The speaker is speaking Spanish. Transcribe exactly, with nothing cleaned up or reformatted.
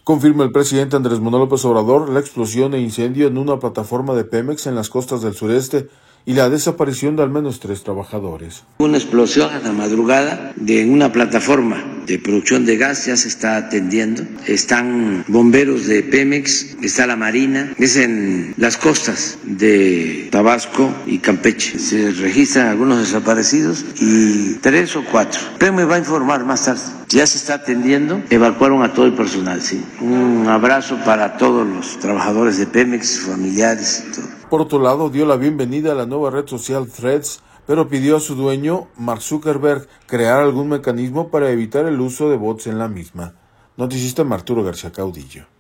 Confirma el presidente Andrés Manuel López Obrador la explosión e incendio en una plataforma de Pemex en las costas del sureste y la desaparición de al menos tres trabajadores. Una explosión a la madrugada de una plataforma de producción de gas, ya se está atendiendo. Están bomberos de Pemex, está la Marina, es en las costas de Tabasco y Campeche. Se registran algunos desaparecidos y tres o cuatro. Pemex va a informar más tarde. Ya se está atendiendo, evacuaron a todo el personal, sí. Un abrazo para todos los trabajadores de Pemex, familiares y todo. Por otro lado, dio la bienvenida a la nueva red social Threads, pero pidió a su dueño, Mark Zuckerberg, crear algún mecanismo para evitar el uso de bots en la misma. Noticista Arturo García Caudillo.